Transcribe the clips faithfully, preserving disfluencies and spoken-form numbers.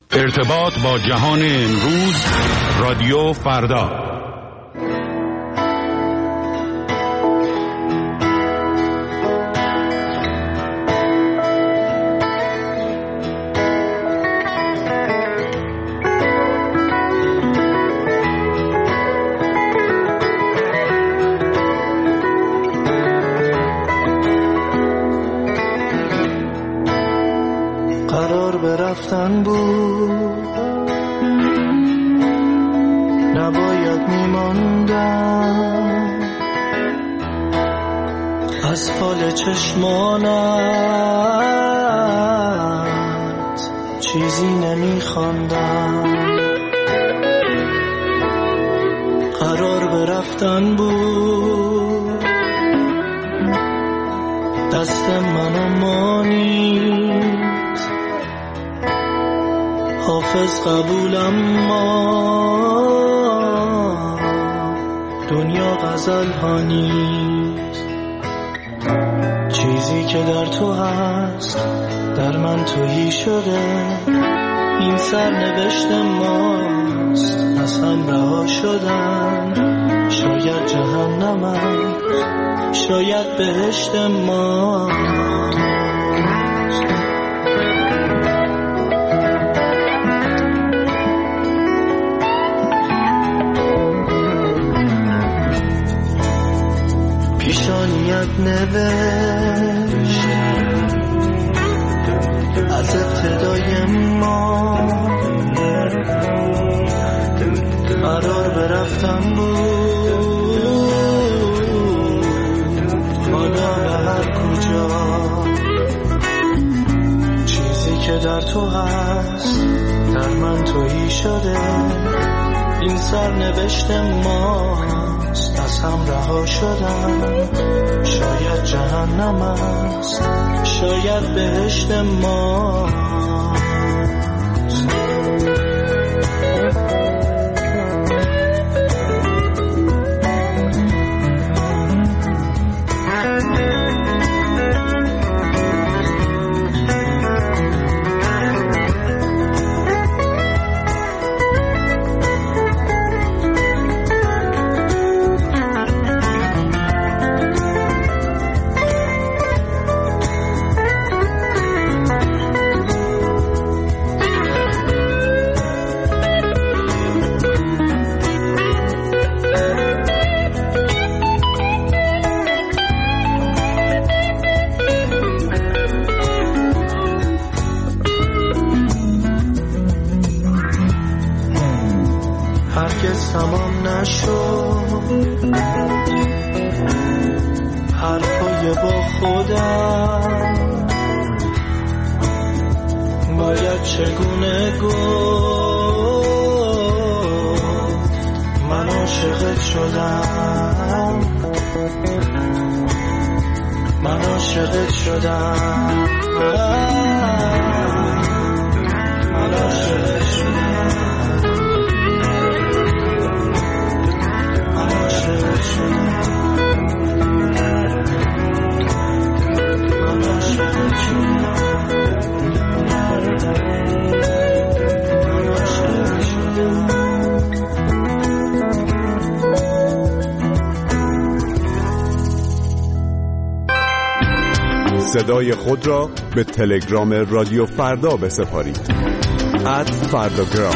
ارتباط با جهان امروز، رادیو فردا. قرار برفتن بود، نباید میماندم، از فال چشمانت چیزی نمیخواندم. قرار برفتن بود، دست منو مانی، حافظ قبولم، ما دنیا غزل ها نیست. چیزی که در تو هست در من تویی شده، این سرنوشت ماست، از هم رها شدن. شاید جهنمم، شاید بهشت ما. پیشانیت نوشت از ابتدای ما، قرار برفتن بود، حالا به هر کجا. چیزی که در تو هست در من تویی شده، این سرنوشت ماست، از هم رها شدن. شاید جهنم است، شاید بهشت ماست. هرگز تمام نشد حرفای با خودم، باید چگونه گفت من عاشقت شدم، من عاشقت شدم، من عاشقت شدم. صدای خود را به تلگرام رادیو فردا بسپارید. ات فرداگرام.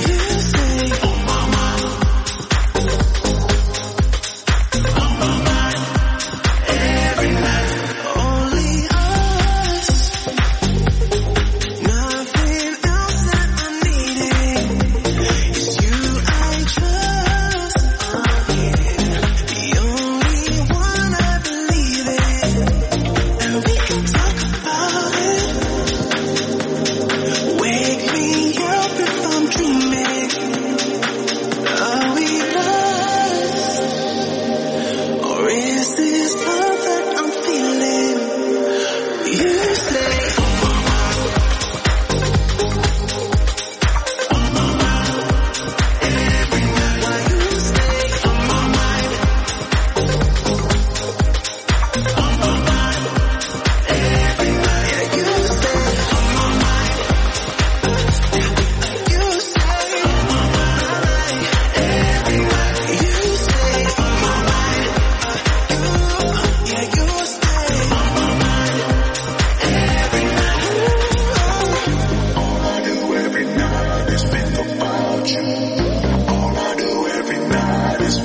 Oh, mama.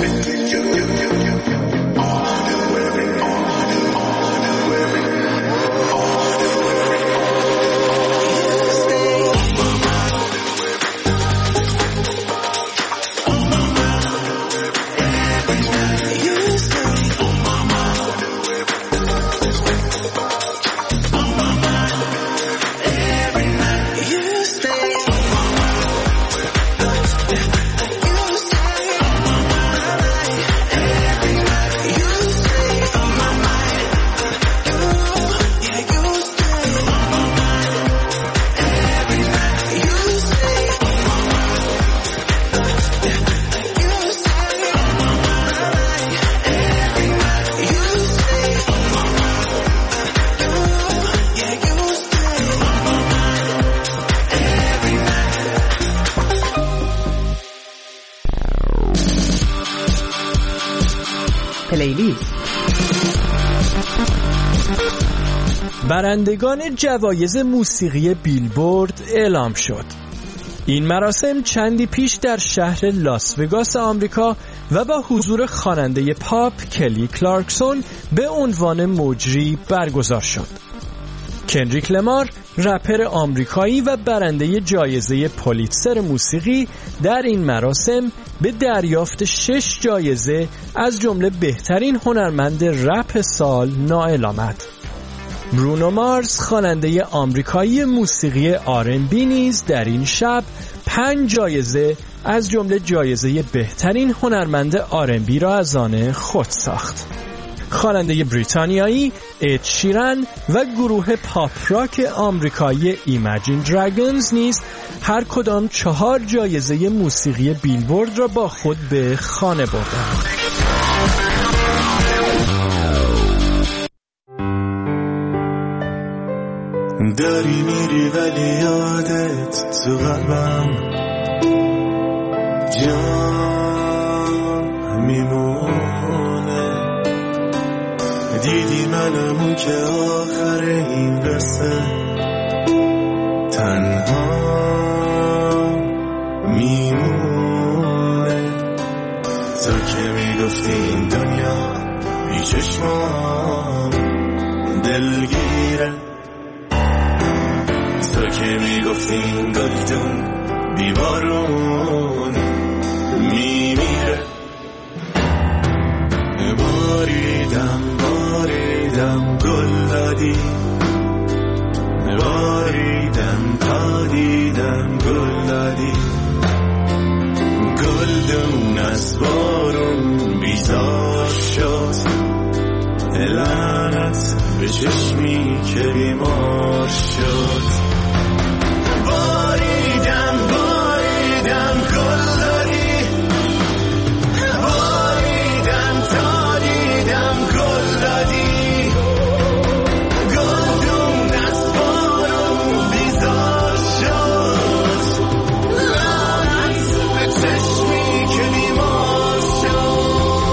برندگان جوایز موسیقی بیلبورد اعلام شد. این مراسم چندی پیش در شهر لاس وگاس آمریکا و با حضور خواننده پاپ کلی کلارکسون به عنوان مجری برگزار شد. کندریک لمار، رپر آمریکایی و برنده جایزه پولیتزر موسیقی، در این مراسم به دریافت شش جایزه از جمله بهترین هنرمند رپ سال نائل آمد. برونو مارس، خواننده آمریکایی موسیقی آر ان بی، نیز در این شب پنج جایزه از جمله جایزه بهترین هنرمند آر ان بی را از آن خود ساخت. خواننده بریتانیایی اد شیرن و گروه پاپ راک آمریکایی ایمجین دراگونز نیز هر کدام چهار جایزه موسیقی بیلبورد را با خود به خانه بردند. داری میری ولی یادت تو قلبم جان میمونه. دیدی منمون که آخر این قصه تنها میمونه. تو که میگفتی این دنیا بی چشمام دلگیره، تو که میگفتی این گلدون بیوارون میمیره. باریدم باریدم گل دادی، باریدم تا دیدم گل دادی. گلدون از بارون بیزار شد، لعنت به چشمی که بیمار شد. باریدم باریدم گل دادی، باریدم تا دیدم گل دادی. گلدون از بارون بیزار شد، لعنت به چشمی که بیمار شد.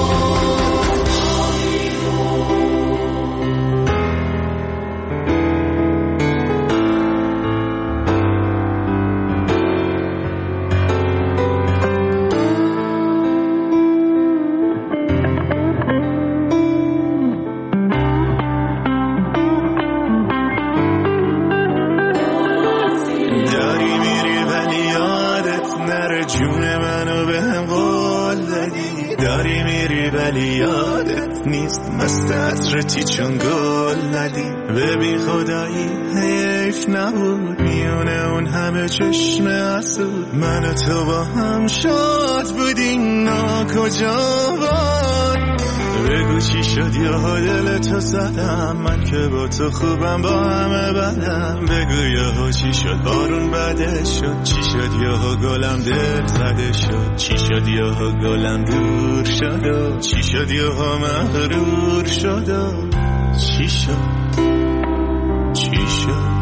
مستطرتی چون گل ندی، ببین خدایی حیف نبود میونه اون همه چشم حسود. من و تو با هم شاد بودیم نا کجا بود. بگو چی شد یا دل تو زدم، من که با تو خوبم با همه بدم. بگو یا چی شد بارون بده شد، چی شد یا گلم دل زده شد، چی شد یا گلم دور شد و چی شد یا مغرور شد و چی شد چی شد.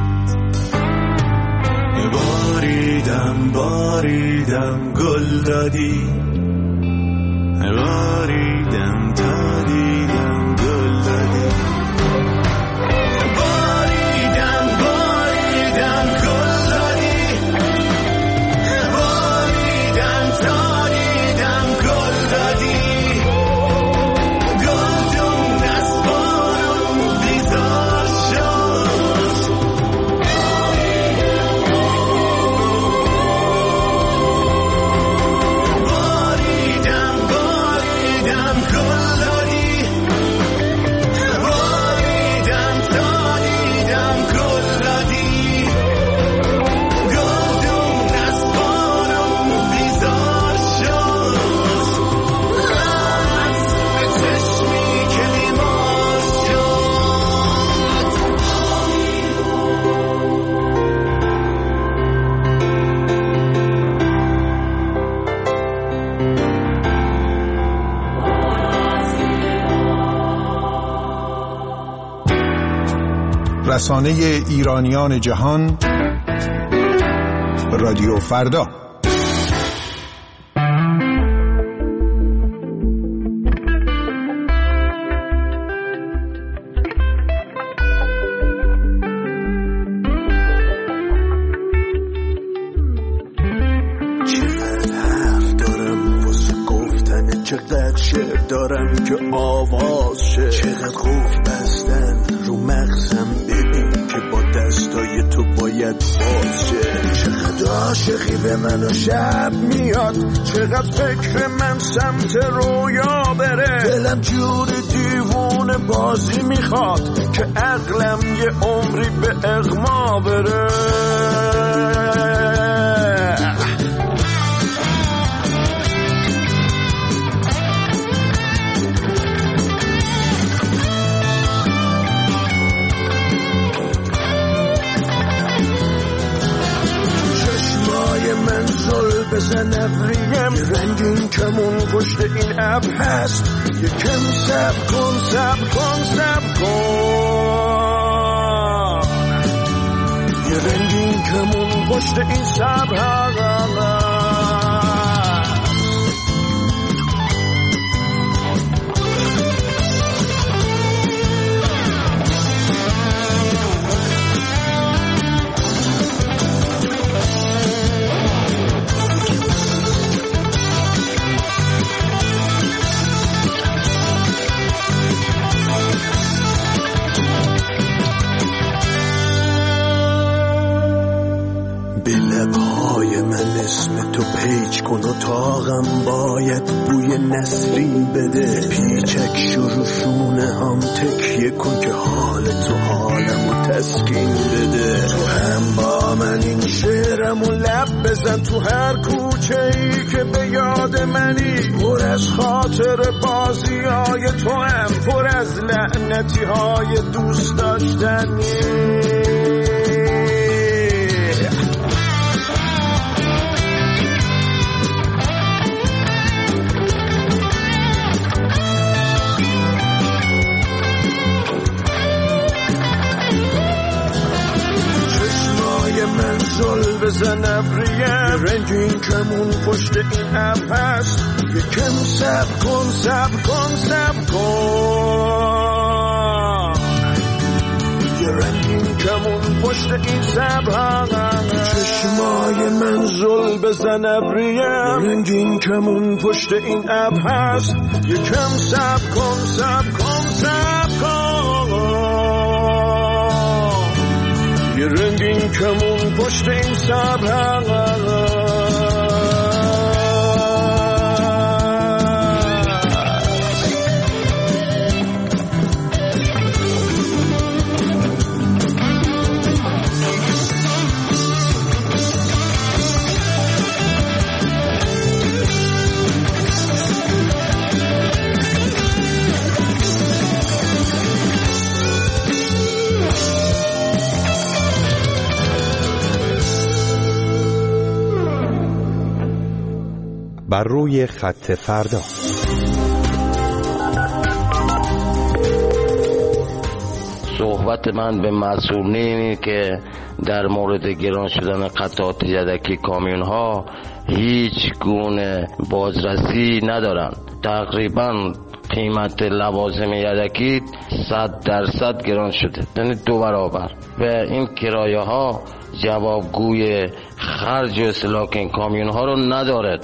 باریدم باریدم گل دادی، باریدم تا دیدم گل دادی. باریدم باریدم گل دادی، باریدم تا دیدم گل دادی. رسانه ایرانیان جهان، رادیو فردا. چقدر شعر دارم که آواز شه، چقدر قفل بستن رو مغزم، ببین که با دستای تو باید باز شه. چقدر عاشقی به من و شب میاد، چقدر فکر من سمت رویا بره، دلم جور دیوونه بازی میخواد که عقلم یه عمری به اغما بره. منزل بزن ابریم، رنگین کمون پشت این اب هست، یکم سب کن سب کن سب کن، یه رنگین کمون پشت این سب هست. اسم تو پیچ کن و تاغم باید بوی نسرین بده، پیچک شروع شونه هم تکیه کن که حال تو حالمو تسکین بده. تو هم با من این شعرمو لب بزن، تو هر کوچه ای که به یاد منی، پر از خاطر بازی های تو هم، پر از لعنتی های دوست داشتنی. منزل بزن ابریم، رنگین کمون پشت این اب هست، یکم سب کن سب کن سب کن، یه رنگین کمون پشت این سب هست. چشمای منزل بزن ابریم، رنگین کمون پشت این اب هست، یکم سب کن سب کن سب کن، یه رنگین کمون پشت این صبر. بر روی خط فردا. صحبت من به مسئولینی که در مورد گران شدن قطعات یدکی کامیون ها هیچ گونه بازرسی ندارن. تقریبا قیمت لوازم یدکی صد درصد گران شده، یعنی دو برابر، و این کرایه ها جوابگوی خرج و اصلاح این کامیون ها رو ندارد.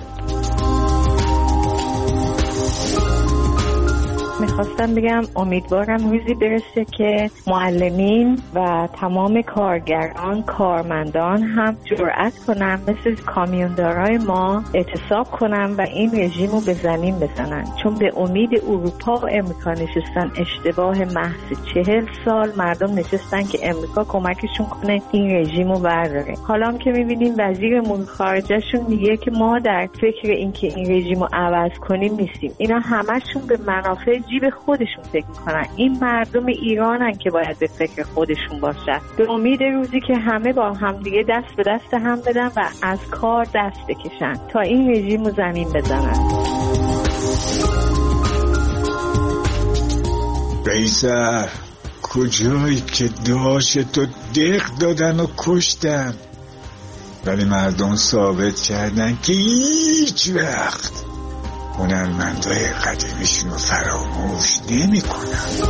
میخواستم بگم امیدوارم روزی برسه که معلمین و تمام کارگران، کارمندان هم جرأت کنن مثل کامیوندارای ما اعتصاب کنن و این رژیم رو به زمین بزنن، چون به امید اروپا و امریکا نشستن اشتباه محض. چهل سال مردم نشستن که امریکا کمکشون کنه این رژیم رو برداره. حالا هم که میبینیم وزیر امور خارجهشون میگه که ما در فکر این که این رژیم رو عوض کنیم نیستیم. اینا همشون به منافع جیب خودشون فکر میکنن. این مردم ایرانن که باید به فکر خودشون باشن. به امید روزی که همه با هم دیگه دست به دست هم بدن و از کار دست بکشن تا این رژیم رو زمین بزنن. قیصر کجایی که داشتو دق دادن و کشتن، ولی مردم ثابت کردن که هیچ وقت هنرمندای قدیمیشون رو فراموش نمی کنن.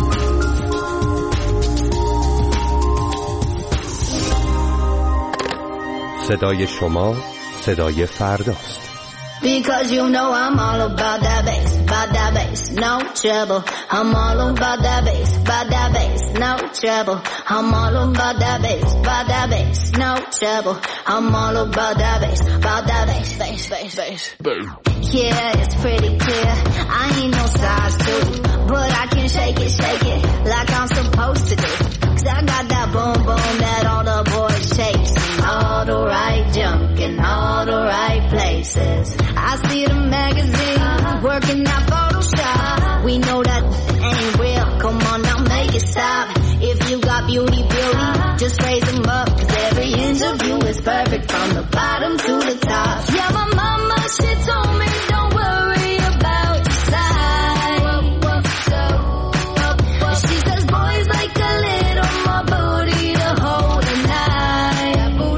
صدای شما صدای فرداست. Because you know I'm all about that bass, about that bass, no trouble. I'm all about that bass, about that bass, no trouble. I'm all about that bass, about that bass, no trouble. I'm all about that bass, about that bass, bass, bass, bass. Yeah, it's pretty clear. I ain't no size two, but I can shake it, shake it like I'm supposed to do. Cause I got that boom boom that all the boys chase. All the right junk in all the right places. I see the magazine working out Photoshop. We know that ain't real. Come on now, make it stop. If you got beauty, beauty, just raise them up. Cause every interview is perfect from the bottom to the top. Yeah, my mama, she told me don't worry about your size. She says boys like a little more booty to hold a night.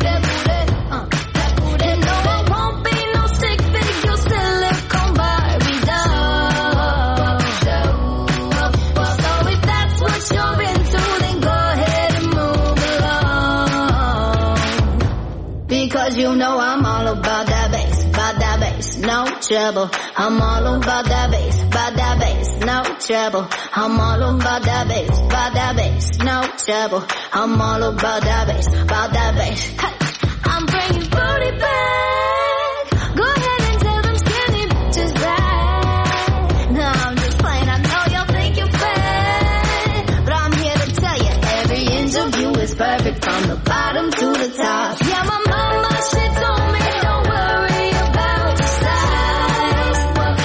And no, I won't be no stick figure silicone Barbie doll. So if that's what you're into, then go ahead and move along. Because you know I'm all about that bass, about that bass, no trouble. I'm all about that bass, about that bass, no trouble. I'm all about that bass, about that bass, no trouble. I'm all about that bass, about that bass. Hey, I'm bringing booty back. Go ahead and tell them skinny bitches that. No, I'm just playing. I know y'all think you're fat, but I'm here to tell you every interview is perfect from the bottom to the top. Yeah, my mama, she told me don't worry about your size.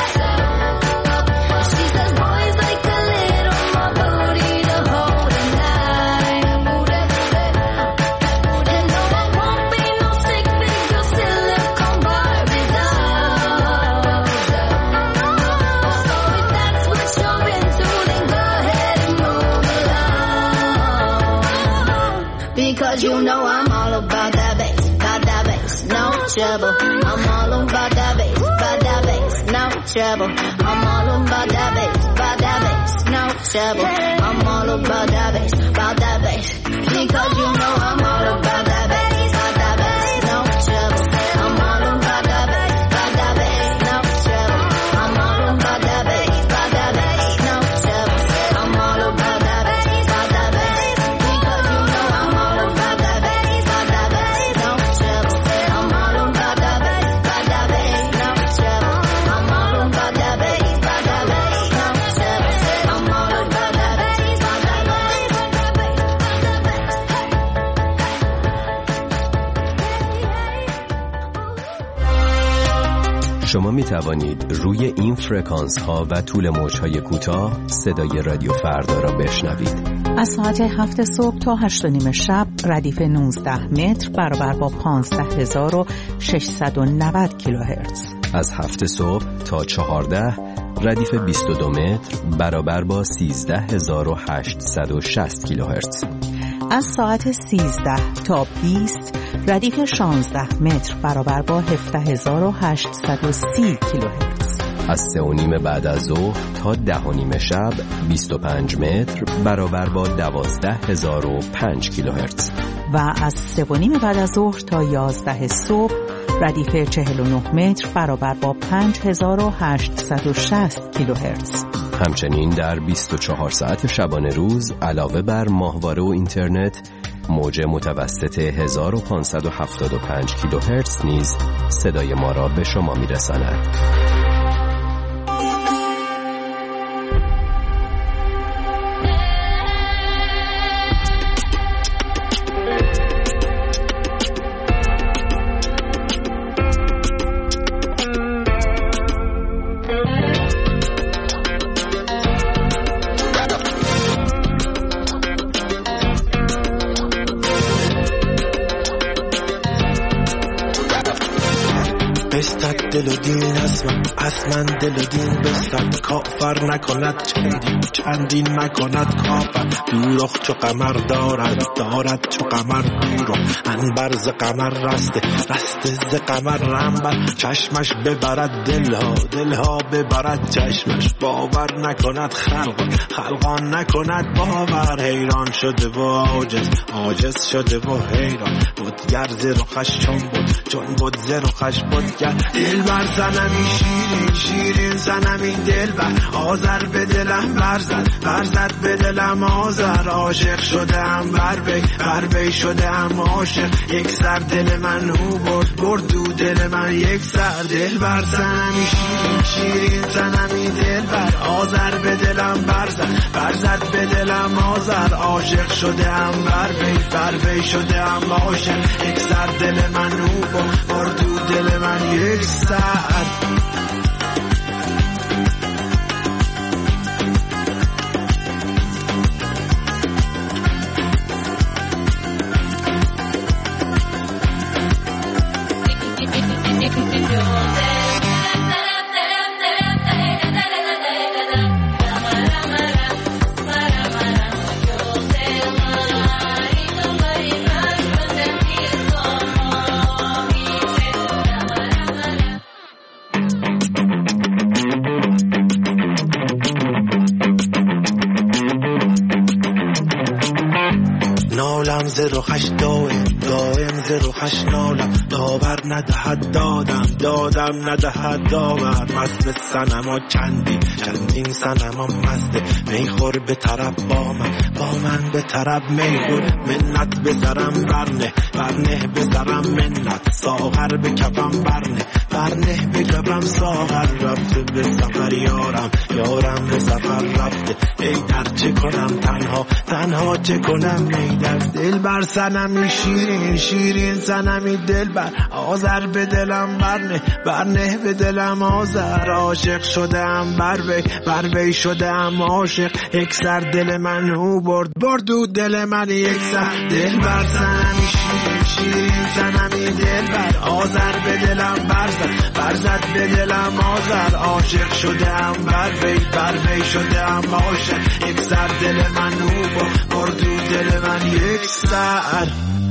She says boys like a little more booty to hold a night. And no, I won't be no stick figure silicone Barbie doll. So if that's what you're into, then go ahead and move along. Because you know I'm all about that bass, about that bass, no trouble. I'm all about that bass, about that bass, no trouble. I'm all about that bass, about that bass, no trouble. I'm all about that bass, about that bass. Because you know I'm all about that bass, about that bass, no trouble. I'm all about that bass, about that bass, no trouble. I'm all about that bass, about that bass, no trouble. I'm all about that bass, about that bass. Because you know I'm all about that bass, about that bass, no trouble. I'm all about that bass, about that bass, no trouble. I'm all about that bass, about that bass, no trouble. I'm all about that bass, about that bass. شما می توانید روی این فرکانس ها و طول موج های کوتاه صدای رادیو فردا را بشنوید. از ساعت هفت صبح تا هشت و نیم شب ردیف نوزده متر برابر با پانزده هزار و ششصد و نود کیلوهرتز. از هفت صبح تا چهارده ردیف بیست و دو متر برابر با سیزده هزار و هشتصد و شصت کیلوهرتز. از ساعت سیزده تا بیست ردیف شانزده متر برابر با هفده هزار و هشتصد و سی کیلوهرتز. از سه و نیم بعد از ظهر تا ده و نیم شب بیست و پنج متر برابر با دوازده هزار و پنج کیلوهرتز. و از سه و نیم بعد از ظهر تا یازده صبح ردیف چهل و نه متر برابر با پنج هزار و هشتصد و شصت کیلوهرتز. همچنین در بیست و چهار ساعت شبانه روز علاوه بر ماهواره و اینترنت موج متوسط هزار و پانصد و هفتاد و پنج کیلوهرتز نیز صدای ما را به شما میرساند. دل و دین از اسمم از من دل و دین بستد کافر نکند چندین چندین نکند کافر دوراخ چو قمر دارد دارد چو قمر دورو انبر ز قمر رسته رسته ز قمر رنبر چشمش ببرد دلها دلها ببرد چشمش باور نکند خلق خلقان نکند باور حیران شده و عاجز عاجز شده و حیران بودگر ز رخش چون بود چون بود ز رخش بودگر دل بر زنمی شیرین شیرین زنمی دل بر آذر به دلم برزد برزد به دلم آذر عاشق شده ام بر بی بر بی شده ام عاشق یک سر دل من او برد برد دو دل من یک سر دل بر زنمی شیرین شیرین زنمی دل بر آذر به دلم برزد برزد به دلم آذر عاشق شده ام بر بی بر بی شده ام عاشق یک سر دل من او برد برد دو دل من یک سر نالم ز رخش دائم دائم ز رخش نالم داور ندهد دادم دادم ندهد داور مست صنما چندی چندین صنما مست میخور به طرف با من با من به طرف میخور منت به سرم برنه برنه به سرم منت ساغر به کفم برنه برنه به کفم ساغر رفته به سفر یارم یارم به سفر رفته ای در چه کنم تنها تنها چه کنم ای در دل بر صنمی شیرین شیرین صنمی دل بر آذر به دلم برنه برنه به دلم آذر عاشق شدم بر وی بر وی شدم عاشق یک سر دل من او برد برد دو دل من یک سر دل بر صنمی شیرین شیرین صنمی دل بر آذر به دلم برزد برزد به دلم آذر عاشق شدم بر وی بر وی شدم عاشق یک سر دل من او برد برد دو دل من یک سر